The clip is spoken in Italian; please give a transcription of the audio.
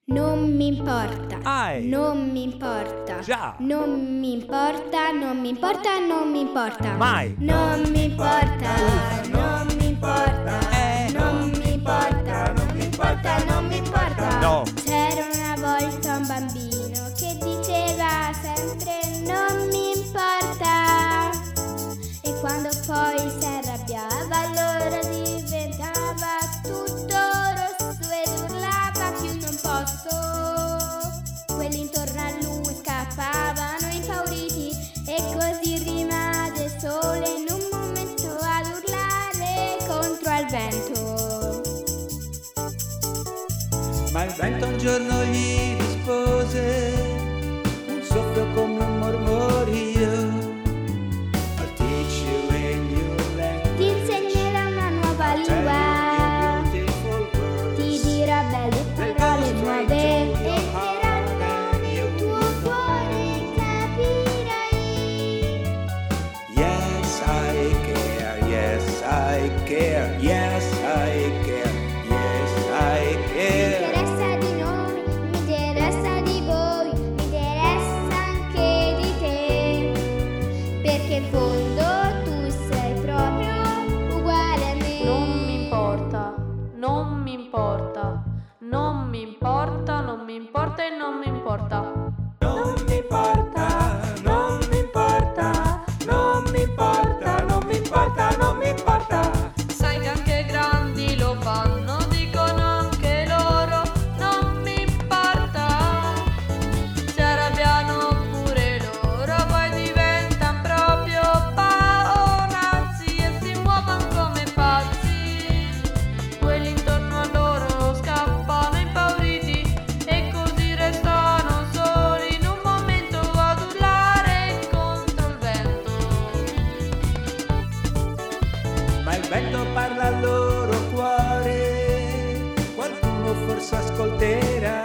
Non mi importa, Ai. non mi importa, Già. non mi importa, non mi importa, non mi importa, Mai. non mi importa, non mi importa, non mi importa, non mi importa, non mi importa. No. C'era una volta un bambino che diceva sempre non mi importa, e quando poi si arrabbiava allora diventava tutto rosso ed urlava più non posso. Quelli intorno a lui scappavano impauriti e così rimase solo in un momento ad urlare contro al vento. Ma il vento un giorno gli rispose, un soffio come un mormorio. I'll teach you a new language, Ti insegnerà una nuova tell you lingua, new beautiful words. ti dirà belle parole nuove e entreranno nel tuo cuore e capirai. Yes, I care, yes, I care, yes, I care, yes, I Mi care. interessa di noi, mi interessa di voi, mi interessa anche di te, perché in fondo tu sei proprio uguale a me. Non mi importa, non mi importa, non mi importa, non mi importa e non mi importa. Non mi importa, non mi importa, non mi importa, non mi importa, non mi importa. Sai che anche grandi lo fanno, dicono anche loro, non mi importa. Si arrabbiano pure loro, poi diventano proprio paonazzi e si muovono come pazzi. Quelli intorno a loro scappano impauriti e così restano soli in un momento ad urlare contro il vento. Ma il vento parla al loro cuore, qualcuno forse ascolterà.